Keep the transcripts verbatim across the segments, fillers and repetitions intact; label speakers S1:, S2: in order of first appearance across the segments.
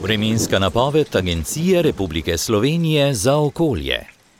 S1: Vremenska napoved Agencije Republike Slovenije za okolje.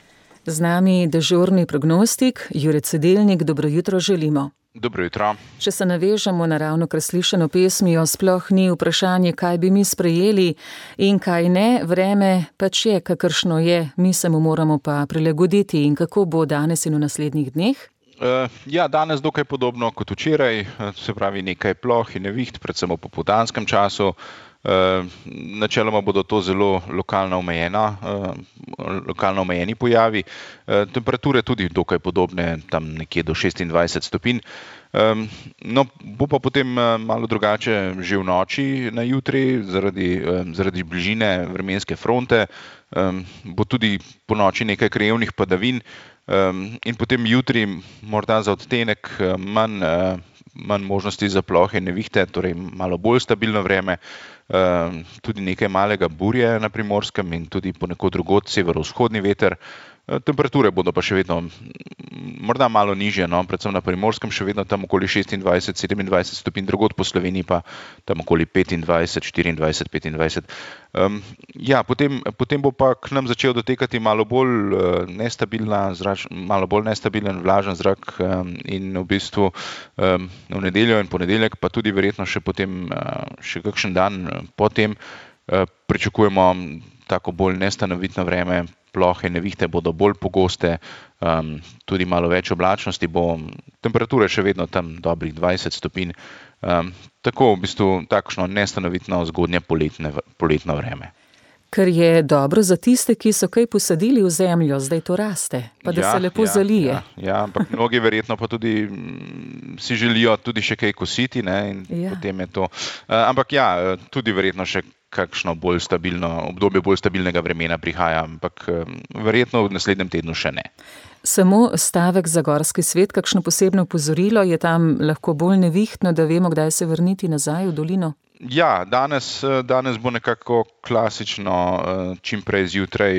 S2: Z nami dežurni prognostik Jure Cedelnik, dobro jutro želimo.
S3: Dobro jutro.
S2: Če se navežemo na ravnokar slišano pesmijo, sploh ni vprašanje, kaj bi mi sprejeli in kaj ne, vreme pač je, kakršno je, mi se mu moramo pa prilagoditi. In kako bo danes in v naslednjih dneh?
S3: Uh, ja, danes dokaj podobno kot včeraj, se pravi nekaj ploh in neviht, predvsem v popoldanskem času. Uh, načeloma bodo to zelo lokalno omejena, uh, lokalno omejeni pojavi. Uh, temperature tudi dokaj podobne, tam nekje do šestindvajset stopinj. Um, no, bo pa potem uh, malo drugače že v noči na jutri, zaradi, um, zaradi bližine vremenske fronte. Um, bo tudi po noči nekaj krajevnih padavin um, in potem jutri morda za odtenek manj, uh, manj možnosti za plohe in nevihte, torej malo bolj stabilno vreme. Uh, tudi nekaj malega burje na Primorskem in tudi ponekod drugod severovzhodni veter. Uh, temperature bodo pa še vedno morda malo nižje, no? Predvsem na Primorskem še vedno tam okoli šestindvajset sedemindvajset stopinj, drugod po Sloveniji pa tam okoli petindvajset štiriindvajset petindvajset. Um, ja, potem, potem bo pa k nam začel dotekati malo bolj uh, nestabilna zrač, malo bolj nestabilen vlažen zrak um, in v bistvu um, v nedeljo in ponedeljek pa tudi verjetno še potem uh, še kakšen dan potem uh, pričakujemo tako bolj nestanovitno vreme. Plohe in nevihte bodo bolj pogoste, um, tudi malo več oblačnosti bo, temperature še vedno tam dobrih dvajset stopinj, um, tako v bistvu takšno nestanovitno zgodnje poletne, poletno vreme.
S2: Kar je dobro za tiste, ki so kaj posadili v zemljo, zdaj to raste, pa da ja, se lepo
S3: ja,
S2: zalije.
S3: Ja, ja, ampak mnogi verjetno pa tudi m, si želijo tudi še kaj kositi, ne, in ja. Potem je to. Uh, ampak ja, tudi verjetno še kakšno bolj stabilno, obdobje bolj stabilnega vremena prihaja, ampak um, verjetno v naslednjem tednu še ne.
S2: Samo stavek za gorski svet, kakšno posebno opozorilo, je tam lahko bolj nevihtno, da vemo, kdaj se vrniti nazaj v dolino?
S3: Ja, danes, danes bo nekako klasično, čim prej zjutraj,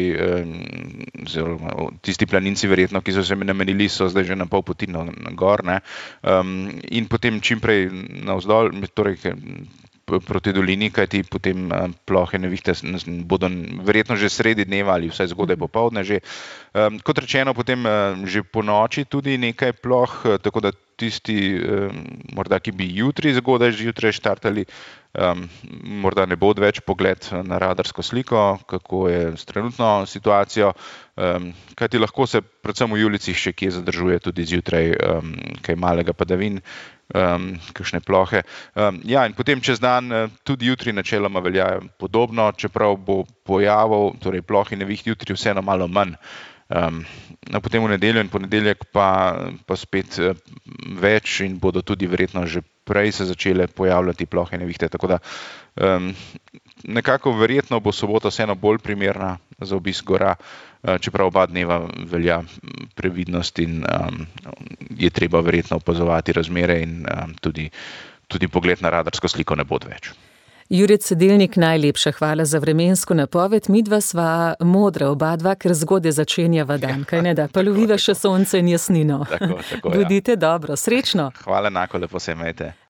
S3: tisti planinci verjetno, ki so se namenili, so zdaj že na pol poti na gor, ne, um, in potem čim prej navzdol, torej proti dolini, kajti potem plohe nevihte bodo verjetno že sredi dneva ali vsaj zgodaj popoldne že. Um, kot rečeno, potem že po noči tudi nekaj ploh, tako da tisti, um, morda ki bi jutri zgodaj zjutraj štartali, um, morda ne bo več pogled na radarsko sliko, kako je s trenutno situacijo, um, kajti lahko se predvsem v Julicih še kje zadržuje tudi zjutraj um, kaj malega padavin, Um, kakšne plohe. Um, ja, in potem čez dan tudi jutri načeloma velja podobno, čeprav bo pojavov, torej ploh in neviht jutri vseeno malo manj. Um, no, potem v nedeljo in ponedeljek pa, pa spet uh, več in bodo tudi verjetno že prej se začele pojavljati plohe in nevihte, tako da um, nekako verjetno bo sobota vseeno bolj primerna za obisk gora, čeprav oba dneva velja previdnost in um, je treba verjetno opazovati razmere in um, tudi, tudi pogled na radarsko sliko ne bo več.
S2: Jure Cedelnik, najlepša hvala za vremensko napoved. Midva sva modra oba dva, ker zgodaj začenjava dan, kaj ne da, pa loviva še sonce in jasnino.
S3: Tako, tako,
S2: Budite
S3: ja.
S2: dobro, srečno.
S3: Hvala enako, lepo se imejte.